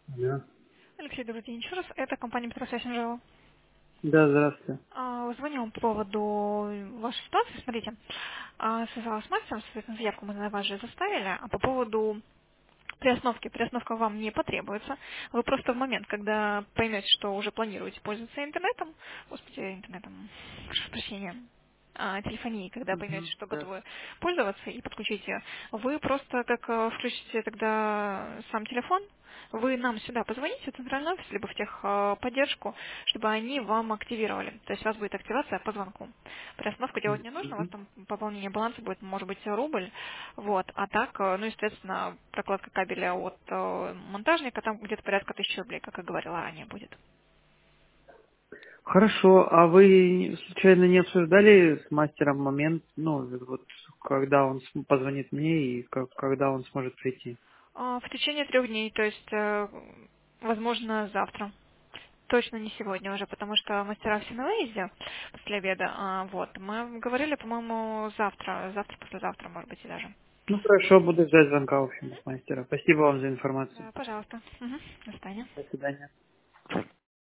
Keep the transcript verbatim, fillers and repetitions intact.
Да. Алексей, добрый день еще раз. Это компания Petrosession Java. Да, здравствуйте. А, Звоню вам по поводу вашей ситуации. Смотрите, а, связалась с мастером, соответственно, заявку мы на вас же заставили, а по поводу приостановки. Приостановка вам не потребуется. Вы просто в момент, когда поймете, что уже планируете пользоваться интернетом, господи, интернетом, прошу прощения, а, телефонией, когда поймете, Мгм. что Да. готовы пользоваться и подключите, вы просто как э, включите тогда сам телефон, вы нам сюда позвоните, в центральный офис, либо в техподдержку, чтобы они вам активировали. То есть у вас будет активация по звонку. Приостановку делать не нужно, у вас Мгм. там пополнение баланса будет, может быть, рубль. Вот. А так, э, ну, естественно, прокладка кабеля от э, монтажника там где-то порядка тысячи рублей, как и говорила ранее, будет. Хорошо, а вы случайно не обсуждали с мастером момент, ну, вот, когда он см- позвонит мне и как- когда он сможет прийти? А, В течение трех дней, то есть, э, возможно, завтра. Точно не сегодня уже, потому что мастера все на выезде после обеда. А, вот. Мы говорили, по-моему, завтра, завтра, послезавтра, может быть, и даже. Ну, хорошо, буду ждать звонка, в общем, с мастера. Спасибо вам за информацию. Да, пожалуйста. Мгм. До свидания. До свидания.